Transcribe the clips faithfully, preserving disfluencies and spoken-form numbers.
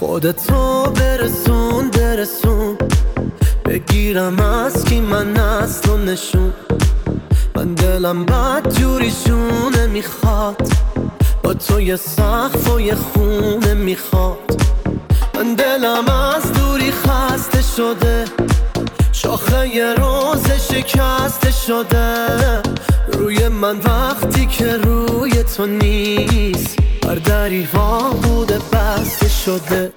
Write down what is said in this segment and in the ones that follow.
خودتو برسون برسون، بگیرم از کی من اصل و نشون. من دلم بد جوریشونه میخواد، با تو یه سقف و یه خونه میخواد. من دلم از دوری خسته شده، شاخه یه روز شکسته شده روی من وقتی که روی تو نیست. هر دری ها بوده بسته شده.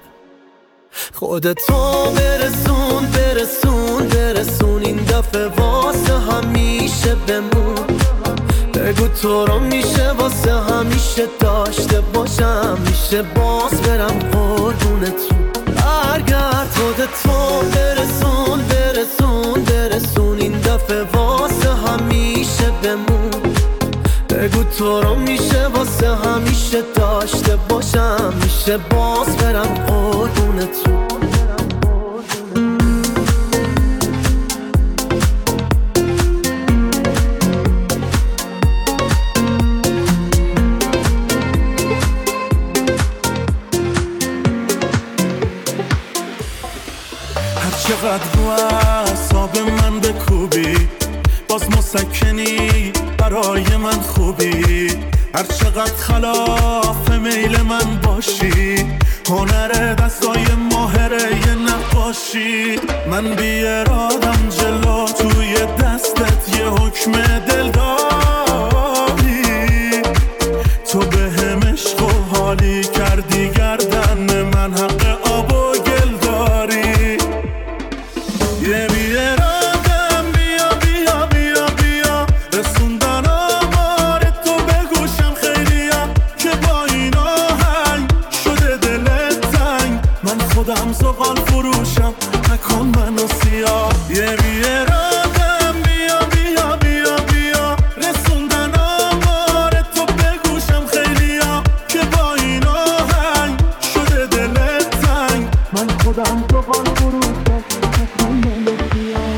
خودتو برسون برسون برسون، این دفعه واسه همیشه بمون. بگو تو رو میشه واسه همیشه داشته باشم، میشه باز برم قربونتون. برگرد خودتو برسون برسون برسون، این دفعه واسه همیشه بمون. بگو تو رو میشه واسه همیشه داشته باشم، میشه باز برم قربونتون. چقدر رو اعصاب من بکوبی، باز مسکنی برای من خوبی. هر چقدر خلاف میل من باشی، هنر دستای ماهره یه نقاشی. من بی ارادم جلو توی دستت یه حکم دل داری. تو به هم عشق و حالی کردی، گردن من حق آب و گل داری. یه بی ارادم بیا بیا بیا بیا، رسوندن آمار تو به گوشم خیلیا. که با این آهنگ شده دلت تنگ، من خودم زغال فروشم نکن منو سیاه. یه بی ارادم بیا بیا بیا بیا، رسوندن آمار تو به گوشم خیلیا. که با این آهنگ شده دلت تنگ، من خودم زغال فروشم نکن منو سیاه.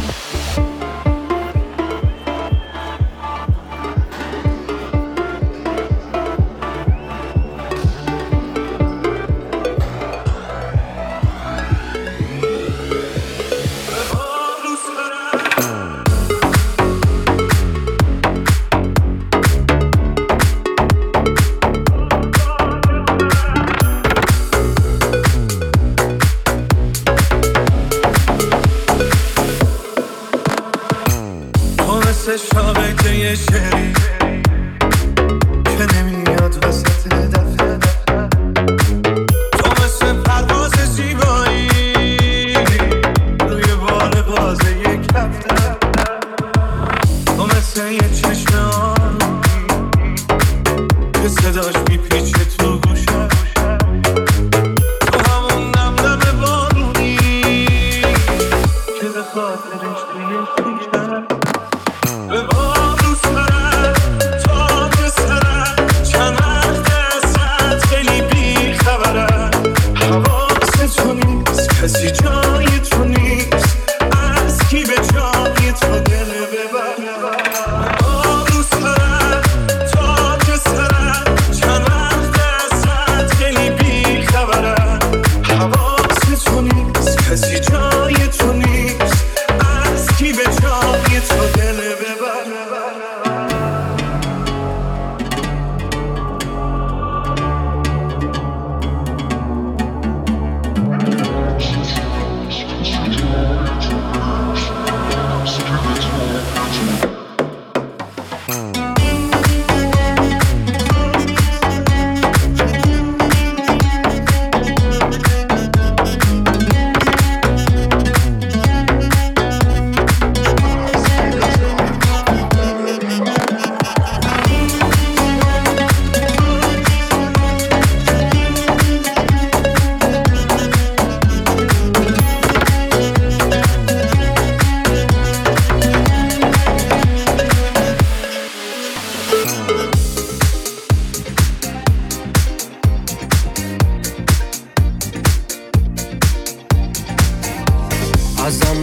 شاقه یه شعری که نمیاد وسط دفعه. تو مثل پرواز زیبایی روی بال بازه یک هفته. تو مثل یه چشم آبی که صداش میپیچه تو گوشه. تو همون نمنم بارونی که به خاطرش توی شیشه. به بار دوست دارم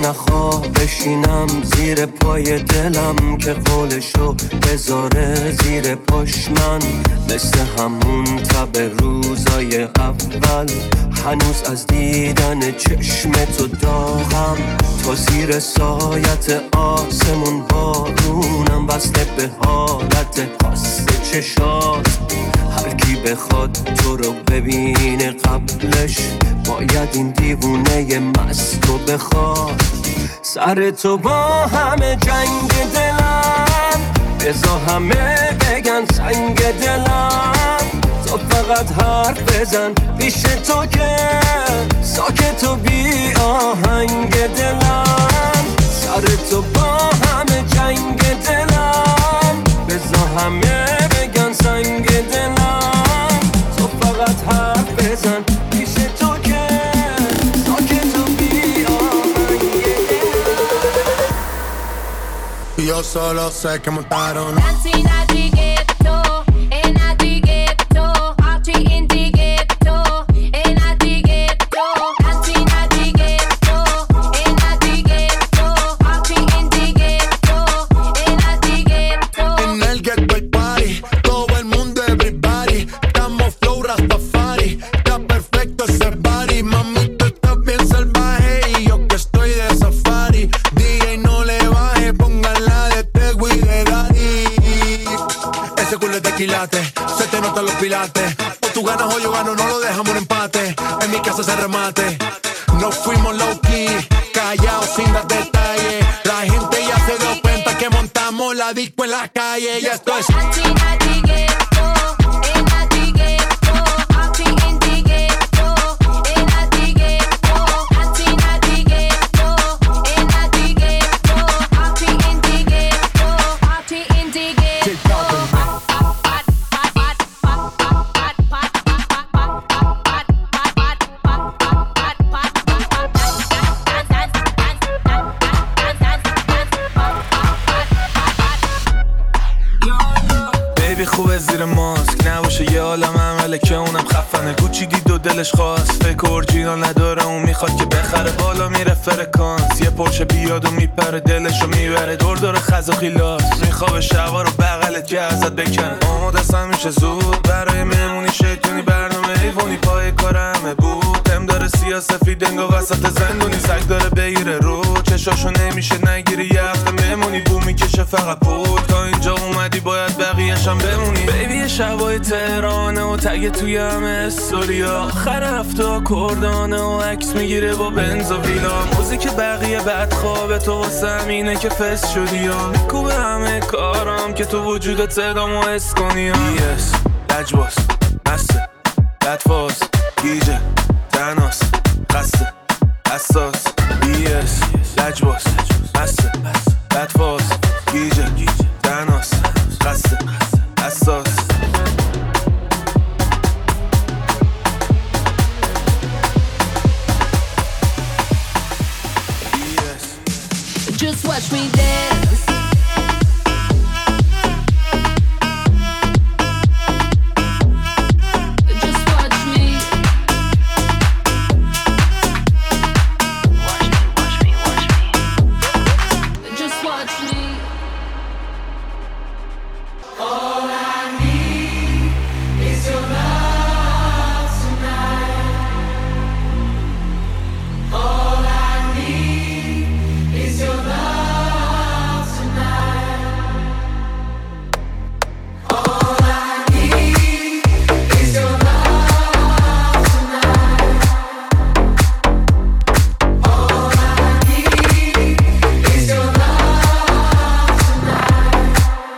نخواه بشینم زیر پای دلم که قولشو بذاره زیر پاش من مثل همون تب روزای اول هنوز از دیدن چشم تو داغم تا زیر سایت آسمون بارونم وصله به حالت خاص چشات هر کی بخواد تو رو ببینه قبلش باید این دیوونه مست رو بخواد سر تو با همه جنگ دلم بذار همه بگن سنگ دلم تو فقط حرف بزن پیش تو که ساکت و بی آهنگ دلم سر تو با همه جنگ دلم بذار همه بگن سنگ دلم تو فقط حرف بزن پیش تو که ساکت و بی آهنگ دلم Yo solo sé que montaron Dancing at the ghetto, and at the ghetto, party in the ghetto, and at the ghetto, dancing at the ghetto, and at the ghetto, party in the ghetto, and at the ghetto. En el ghetto hay party, todo el mundo everybody, estamos flow Rastafari, está perfecto ese body, mami tú estás bien salvaje y yo que estoy de safari, D J no le baje, póngala de Tego y de Daddy. Ese culo es de quilate, se te notan los pilates, o tú ganas o yo gano, no lo dejamos en empate, en mi casa se remate, nos fuimos low key, callados sin dar detalles, la gente ya se dio cuenta que montamos la disco en la calle, y esto es Dancing at the ghetto, and at the ghetto, party in the ghetto, and at the ghetto, dancing at the ghetto, and at the ghetto, party in the ghetto, party in the ghetto. بیبی خوبه زیر ماسک نباشه یه عالم عمله که اونم خفنه کوچی دید و دلش خواست فکر اورجینال نداره اون میخواد که بخره بالا میره فرکانس یه پرشه بیاد و میپره دلشو میبره دور دور خز و خیلاس میخوابه شبا رو بغلت که ازت بکنه آماده است میشه زود برای مهمونی شیطونی برنامه ایوونی پای کار همه بود هم داره سیاسفید انگا وسط زندونی سگ داره بگیره رو چشاشو نمیشه نگیری یه هفته مهمونی بو میکشه فقط پول تا اینجا اومدی باید بقیه‌شم بمونی بیبی شبای تهرانه و تگ توی همه استوریا آخر هفته کردانه و عکس میگیره با بنز و ویلا موزیک بقیه بد خوابه تو واسه همینه که فست شدی یا میکوبه همه کارم که تو وجودت صدامو حس کنی بیس لجباس مسته بدفاز گیجه تناس خسته حساس بیس لجباس مسته بدفاز گیجه تناس خسته حساس Just watch me dance. Just watch me. Watch me, watch me, watch me. Just watch me. All I need is your love tonight. All I need is your love tonight. All I need is your love tonight. All I need is your love tonight.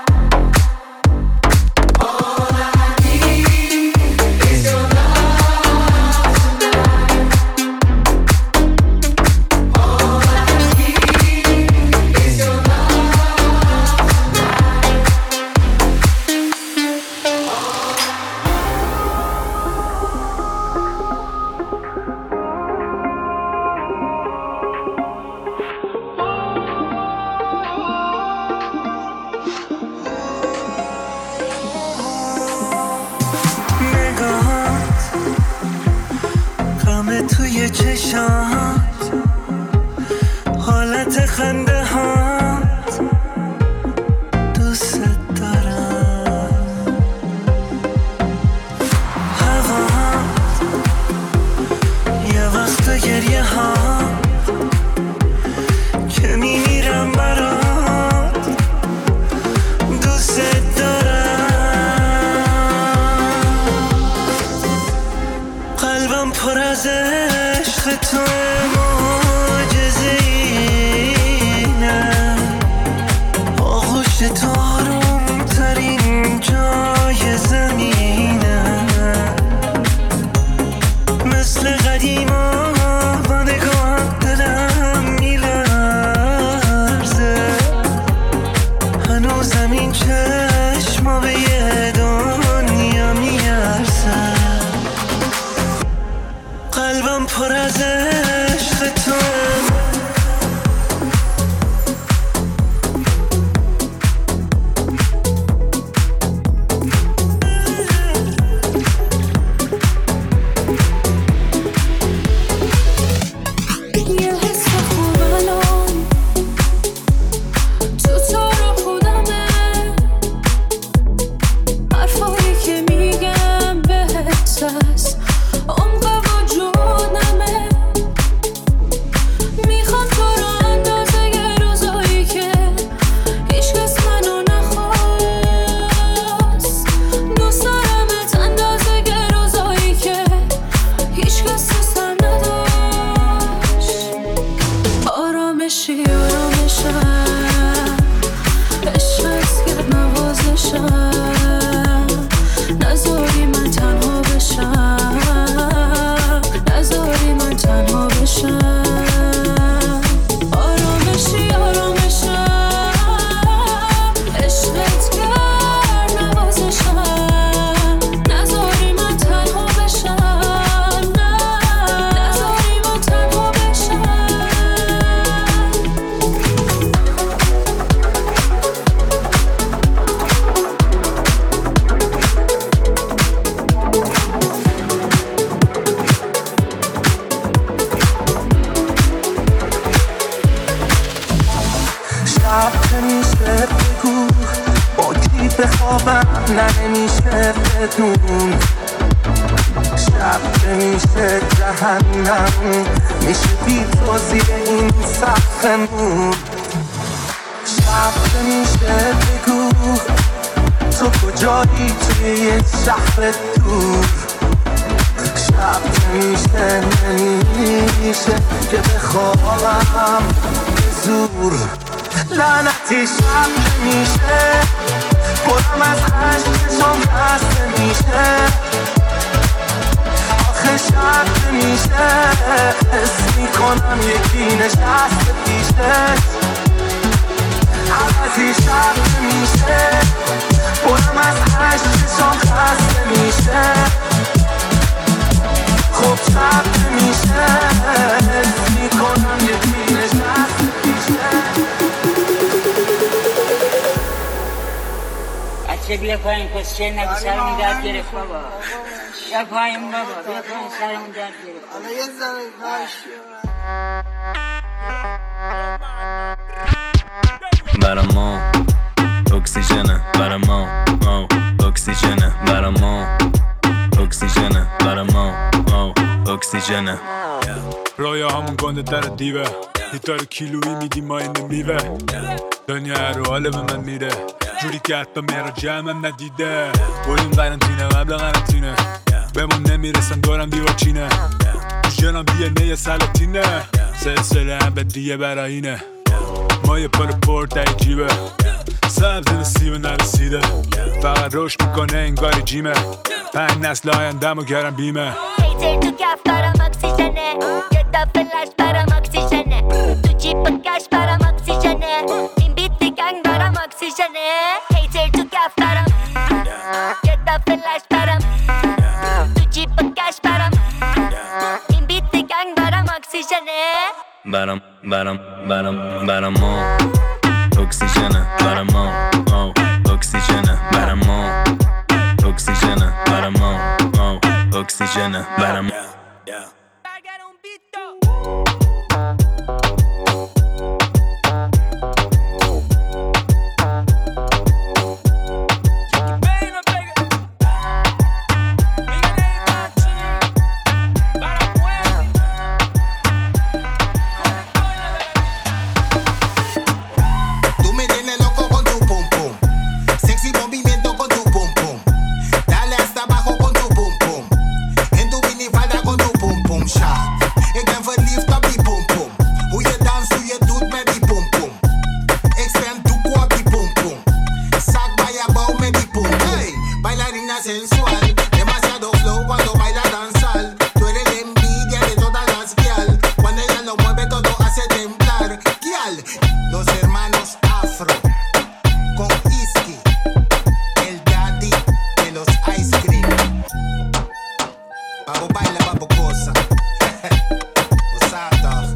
All I need is your love tonight. All I need is your نگاهات غم توی چشات حال خنده هات دوست دارم، هوات یه وقت گریه ها که میمیرم برات دوست دارم. قلبم پر از عشق تو معجزه‌اینه، آغوش تو آروم ترین جای زمینه، مثل قدیما با نگاه دلم میلرزه، هنوزم این چشما به یه دنیا میارزه. قلبم پر از عشق تو بیا پایین کسچه نگو سرمون درد گرفت بابا. بیا پایین بابا، بیا پایین سرمون درد گرفت. حالا یه زنگ باش برا ما اکسیژنه، برا ما اکسیژنه، برا ما اکسیژنه، برا ما اکسیژنه. رویا همون گنده در دیوه، هیتار کیلویی میدیم ما اینه میوه. دنیا رو حاله به من میره جوری که حتی میرا جمعم ندیده. بریم قرنطینه قبل قرنطینه، بهمون نمیرسن دورم دیوار چینه. جنم دیه نه سلاطینه، سلسله هم به دیه براینه. ما یه پر پر تایی جیبه، سبز نسیبه نرسیده، فقط روش میکنه انگاری جیمه. پنج نسل آیندم و گرم بیمه. هیتر تو کف برام اکسیژنه، یه تا فلش برام اکسیژنه، تو جیب کش برام اکسیژنه، این بیت گنگ برام اکسیژنه. هیتر تو کف برام، یه تا فلش برام، تو جیب کش برام، این بیت گنگ برام اکسیژنه. برام برام برام برام ما اکسیژنه، برام ما اکسیژنه، برام ما اکسیژنه، برام ما اکسیژنه، برام o baila babocosa. Osada.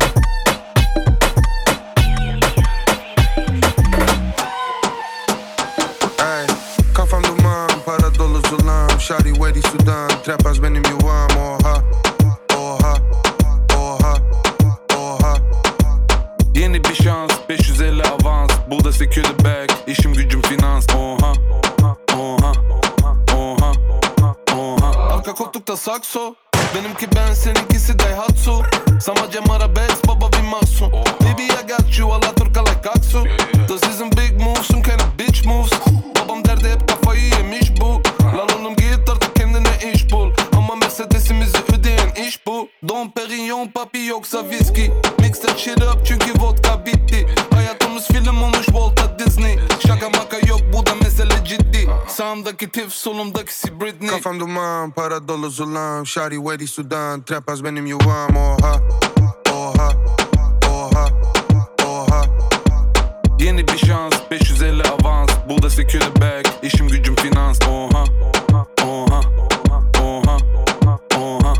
Ay, kafam duman, para dolu zulam. Shawty wedi Sudan, trap az benim yuvam. Oha, oha, oha, oha. Yeni bir şans, beş yüz elli avans. Burada secure the bag, işim gücüm finans. Oha, oha, oha, oha. Arka koltukta sakso, benimki ben seninkisi Daihatsu. Samaca arabes, baba bir mahsun. Baby I got you, alla turka like Aksu. This isn't big moves, some kind of bitch moves. Babam derdi hep kafayı yemiş bu. Lan oğlum git artık kendine iş bul. Ama Mercedes'imizi ödeyen iş bu. Don Perignon papi yoksa viski. Mix that shit up çünkü vodka bitti. Hayatımız film olmuş Walter Disney. Şaka maka yok bu da mesele ciddi. Sağımdaki Tiff, solumdakisi Britney. Kafam duman, para dolu zulam. Shawty wedi Sudan, trap az benim yuvam. Oha, oha, oha, oha. Yeni bir şans, beş yüz elli avans. Burada secure the bag, işim gücüm finans. Oha, oha, oha, oha.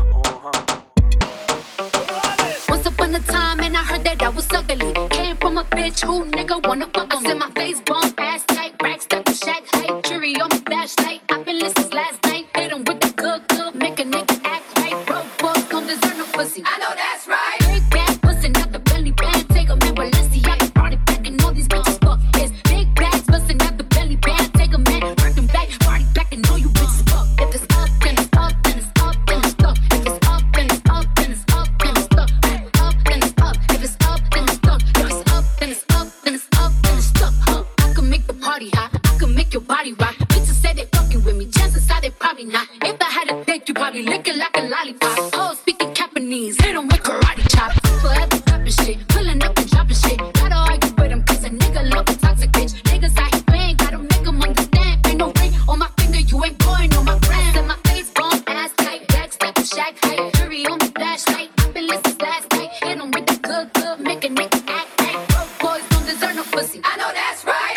Once upon a time and I heard that I was ugly. Came from a bitch who nigga wanna fuck on me. My face bomb, ass tight, racks stuck to shack height. Jury on my flashlight, I've been listening last night. Hit 'em with the good, good, make a nigga act right. Broke boys don't deserve no pussy. I know that's right. Big bad pussy, not the belly band. Take 'em in Balenciaga, brought it back and all these bitches fuck is big bags, bustin' out the belly band. Take 'em in, bring them back, party back and all you bitches fuck. If it's up, then it's up, then it's up, then it's stuck. If it's up, then it's up, then it's up, then it's stuck. Up, then it's up. If it's up, then it's stuck. If it's up, then it's up, then it's up, then it's stuck. Huh? I can make the party hot. I can make your body rock. Bitches say they fucking with me. Chances are they probably not. If I had a dick, you probably lick it like a lollipop. Oh, speaking Japanese, hit 'em with karate chop. Forever dropping shit, pulling up and dropping shit. Gotta argue with 'em 'cause a nigga love a toxic bitch. Niggas out here playing, gotta make 'em understand. Ain't no ring on my finger, you ain't going on my friend. And my face bomb, ass tight, back stack to shack height. Jury on the flashlight, I've been listening last night. Hit 'em with the good, good, make a nigga act right. Broke boys don't deserve no pussy. I know that's right.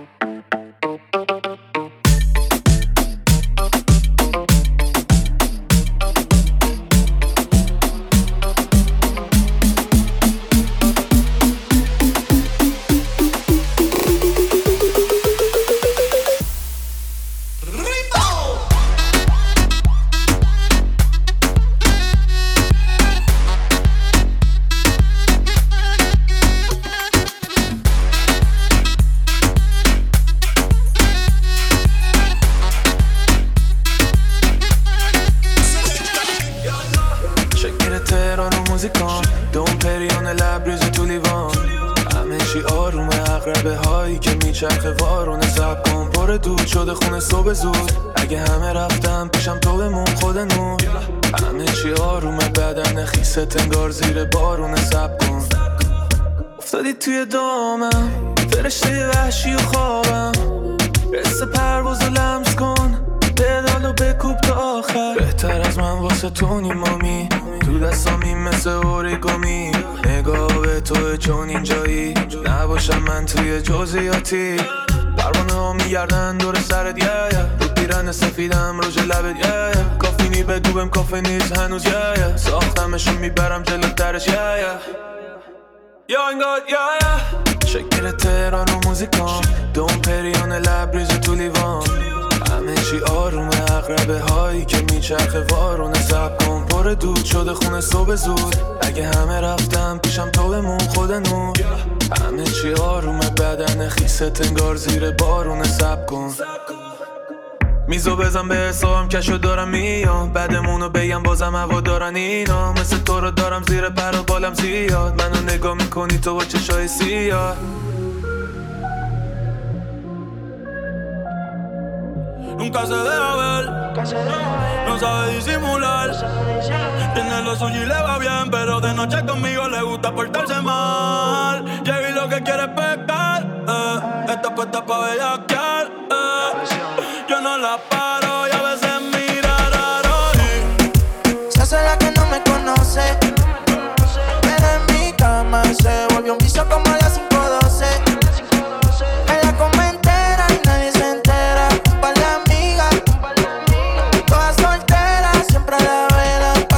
شکر تهران و موزیکان دون پریون لبریز تو لیوان. همه چی آرومه، اقربه هایی که میچرخه وارونه. سب کن پر دود شده خونه صبح زود. اگه همه رفتم پیشم تو بمون خودمون. همه چی آرومه، بدن خیست انگار زیر بارونه. سب کن افتادی توی دامم، فرشته وحشی و خوابم. رس پرواز و لمس کن، پدالو بکوب تا آخر. بهتر از من واسه تونی مامی، تو دستامی مثل اوریگامی. نگاه به توه چون اینجایی، نباشم من توی جزئیاتی. پروانه ها میگردن دور سرت یه یه، رو پیرن سفیدم روژ لبت یه یه. کافینی بگو بهم کافه نیست هنوز یه یه. ساختمشون میبرم جلو درش یه یه. یا انگار یه یه. شکر تهران و موزیکان دون پریون لبریز تو لیوان. همه چی آرومه، اقربه هایی که میچرخه وارونه. سب کن پر دود شده خونه صبح زود. اگه همه رفتم پیشم تو بمون خودمون. همه چی آرومه، بدن خیست انگار زیر بارونه. سب کن میزو بزن به حسابم کشو دارم میام. بعدمونو بگم بازم هوا دارن اینا. مثل تو رو دارم زیر پر و بالم زیاد. منو نگاه میکنی تو با چشای سیاه. Nunca se deja ver, no sabe disimular. Tiene lo suyo y le va bien, pero de noche conmigo le gusta portarse mal. Llega y lo que quiere es pescar, eh. Está puesta pa' bellaquear, eh. Yo no la paro y a veces mira raro y se hace la que no me conoce, pero en mi cama se volvió un vicio como a las cinco doce. Me la come entera y nadie se entera. Un par de amigas, todas solteras, siempre a la vela.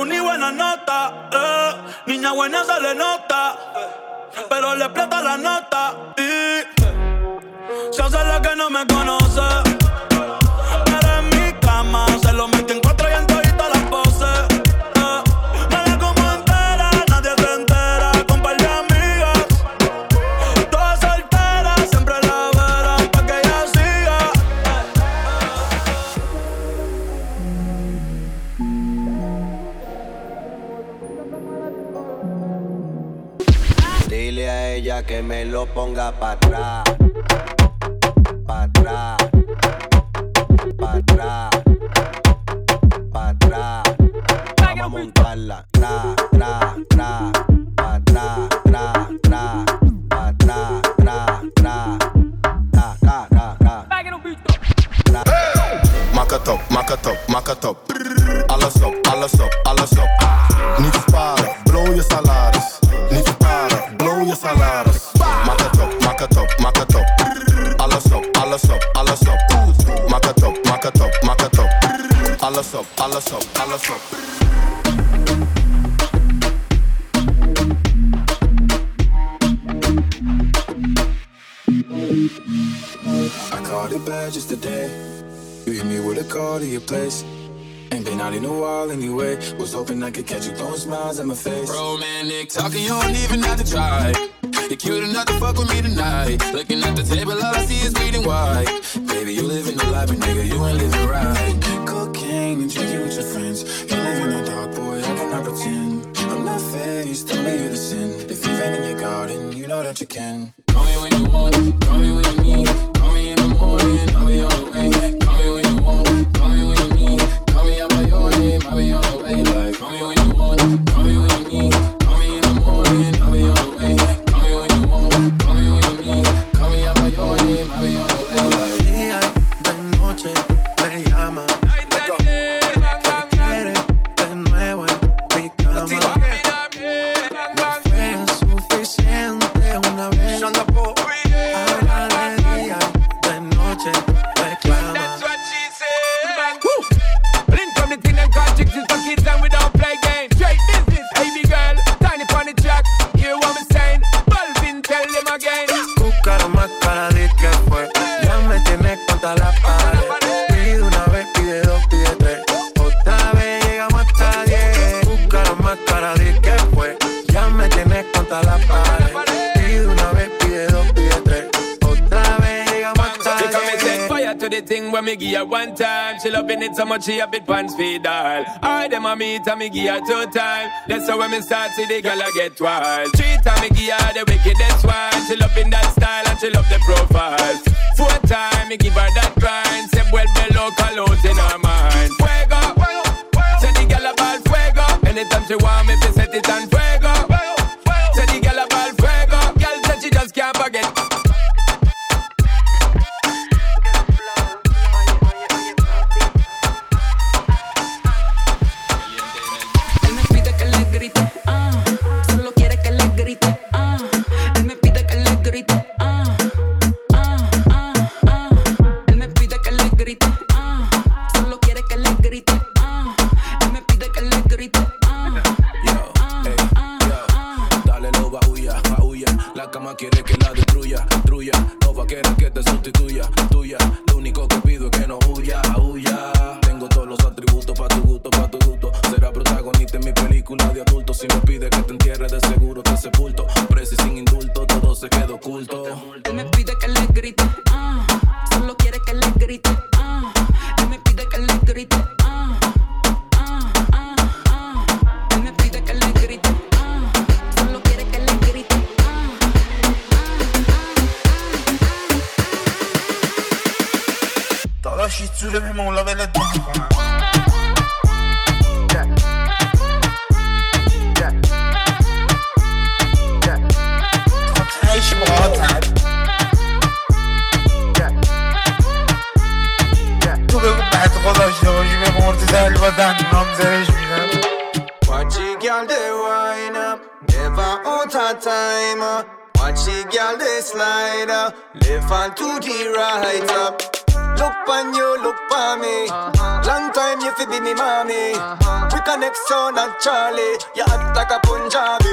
ni buena nota, eh. Niña buena se le nota, pero le explota la nota y se hace la que no me conoce. Pero en mi cama se lo mete en cuatro y en todita las poses. eh. Me la como entera, nadie se entera, con par de amigas. Todas solteras, siempre la verán pa' que ella siga. Dile a ella que me lo ponga pa' atrás, pa' atrás, pa' atrás, pa' atrás. Vamos a montarla, tra, tra, tra, pa' atrás, tra, tra, pa' atrás, tra, tra, tra, tra, tra, tra. Maak het op, maak het op, maak het op. Alles op, alles op, alles op. Niet sparen, blow je salaris. Niet sparen, blow je salaris. Maak het op, maak het op, maak het op. Alles op, alles op, alles op. Maak het op, maak het op, maak het op. Alles op, alles op, alles op. I called it bad just today. You hit me with a call to your place. Ain't been out in a while anyway. Was hoping I could catch you throwing smiles at my face. Romantic talking, you don't even have to try. You're cute enough to fuck with me tonight. Looking at the table, all I see is bleeding white. Baby, you living the life, but nigga, you ain't living right. Cocaine and drinking with your friends. You live in the dark, boy, I cannot pretend. I'm not faced, tell me you're the sin. If you've been in your garden, you know that you can. Call me when you want, call me when you need. Call me in the morning, I'll be on the way. Call me when you want, call me when you need. Call me out by your name, I'll be on the way. Like, call me when you want, call me when you need. Call me in the morning, I'll be on the way. Call me when you want, call me when you need. Call me out by your name, I'll be on the way. Like, día, de noche, me llama. ¿Qué quiere de nuevo en mi cama? No fue suficiente una vez. Ahora de día, de noche, reclama. Blink from the thing and got chicks is for kids and we don't play games. Straight business, baby girl, tiny on the track. Hear what I'm saying? Balvin, tell them again. Buscar más cara de que fue. Ya me tienes contra la pared. Pide una vez, pide dos, pide tres. Otra vez llegamos hasta diez. Buscar más cara de que fue. Ya me tienes contra la pared. Pide una vez, pide dos, pide tres. Otra vez llegamos hasta diez. She come and set fire to the thing when me give her one time. She loving it so much she a bit pants feed all. I them a meet and me give her two time. That's how when me start see the girl I get wild. Three time me give her the wickedest one. She loving that style and she love the profile. Four time me give her that grind. Say well below colors in her mind. Fuego, say the girl a ball fuego. Anytime she want me to set it on fuego. Say the girl a ball fuego. Girl said she just can't forget. Él me pide que le grite, ah, solo quiere que le grite, ah. Él me pide que le grite, ah, ah, ah, ah. Él me pide que le grite, ah, solo quiere que le grite, ah. Él me pide que le grite, ah. Yo, ey, yo, dale loba, huya, huya. La cama quiere que la destruya, destruya. No va a querer que te sustituya, tuya. Lo único que pido es que no huya, huya. Tengo todos los atributos pa' tu gusto, pa' tu gusto. Será protagonista en mi película de adulto. Si me pide que te entierre, de seguro te sepulto. Preso y sin indulto, todo se queda oculto. Él me pide que le grite, ah, solo quiere que le grite, ah. Él me pide que le grite, ah, ah, ah, ah. Él me pide que le grite, ah, solo quiere que le grite, ah. داداش هیچ جوره به مولا ولت نمیکنم. تایش باهاتن تو بگو بعد خود داشته باشی به مرتی دل با دندونام زرش میدم. Watch it, girl, they wind up, never out of time. uh. Watch it, girl, they slide up, left and to the right up. Look on you, look on me. Long time you fi be me mommy. We connect so not Charlie. You act like a Punjabi.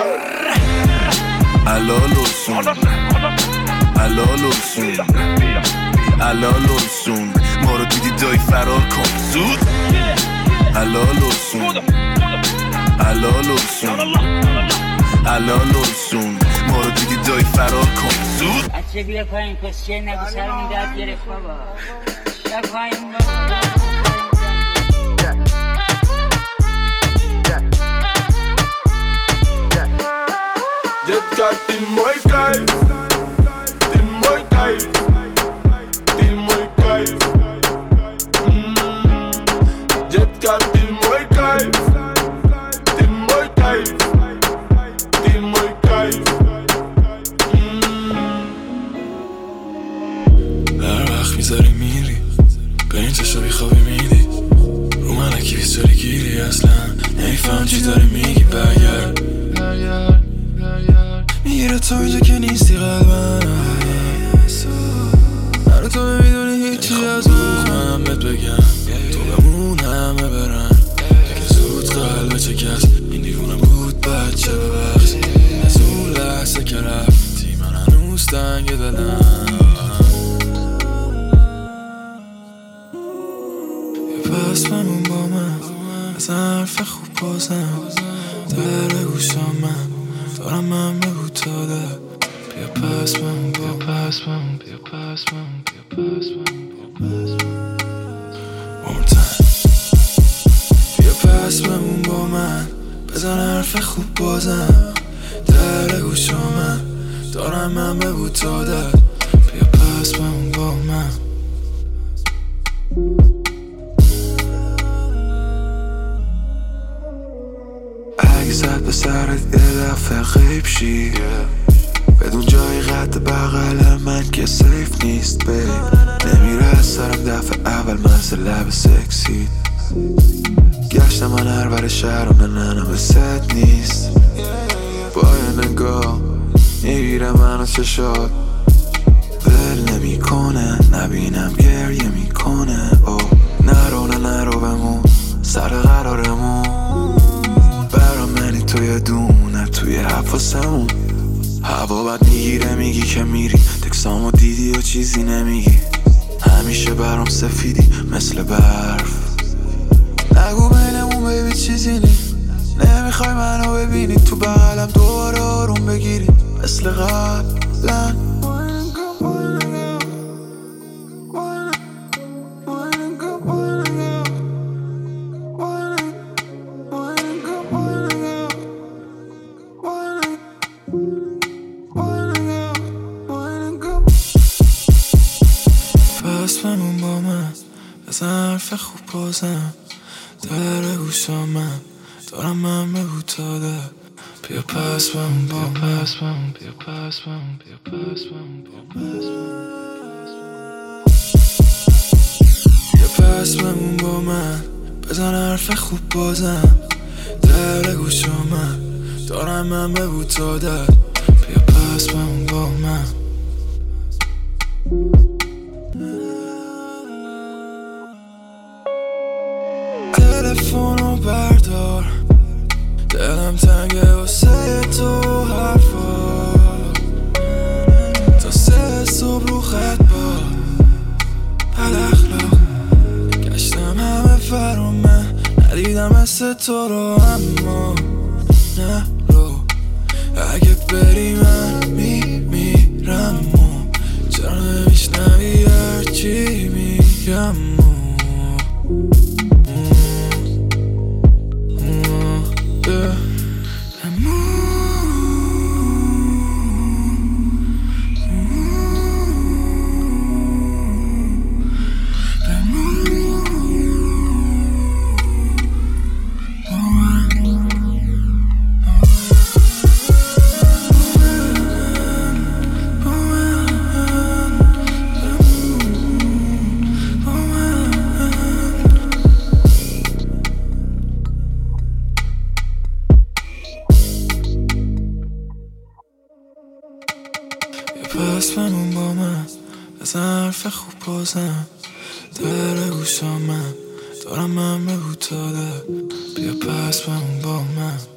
Allo Lursun, allo Lursun, allo Lursun. ما رو دیدی دایی فرار کن زود. Allo Lursun, allo Lursun, allo Lursun. ما رو دیدی دایی فرار کن زود. بچه بیا پایین کسچه نگو سرمون درد گرفت بابا. بیا پایین بابا. Jet din muy kayf, din muy kayf, din muy kayf. Jet din muy kayf, din muy kayf, din muy kayf. هر وقت میذاری میری به این چشا بیخوابی میدی رو من اکی بیستاری گیری اصلا نمیفهم چی داری میگی برگرد میگیره تو اینجا که نیستی قلبم من تو نمیدونی هیچی از من منم بهت بگم تو بمون همه برن که زود قلبه چکست این دیوونه بود بچه ببخش از اون لحظه که رفتی من هنوز تنگ دلم پس بمون با من از حرف خوب بازم در گوشام من دارم من بگو تا ده بیا پس بمون بیا پس بمون بیا پس بمون بیا پس بمون بیا پس بمون One more time بیا پس بمون با من بزن حرف خوب بازم در گوشام من دارم من بگو تا ده بیا پس بمون با من اگه زد به سرت یه دفعه غیب شی بدون جای قد بغل من که سیف نیست بی نمیره از سرم دفعه اول مثل لب سکسی گشتم من هر بر شهرم نه نه به ست نیست با یه نگاه میگیره منو چشات ول نمی کنه نبینم گریه میکنه او نرو نه نرو بمون سر قرارمون برا منی تو یه دونه توی حفاظمون هوا بد میگیره میگی که میری تکسامو دیدی و چیزی نمیگی همیشه برام سفیدی مثل برف نگو بینمون بیبی چیزی نی نمیخوای منو ببینی تو بغلم دوباره آروم بگیری مثل قبلن بمون با من از حرف خوب بازم در گوشام من دارم من بگو تا ده بیا پس بمون بیا پس بمون بیا پس بمون بیا پس بمون بیا پس بیا پس بمون با من بزن حرف خوب بازم در گوشام من دارم من بگو تا ده بیا پس بمون با من تلفنو بردار دلم تنگه واسه تو حرفا تا سه صبح رو خط با بد اخلاق گشتم همه فرام من ندیدم مثل تو رو اما نه رو اگه بری من میمیرم چرا نمیشنوی هرچی میگم حرف خوب بازم در گوشا من دارم من بگو تا ده بیا پس بمون با من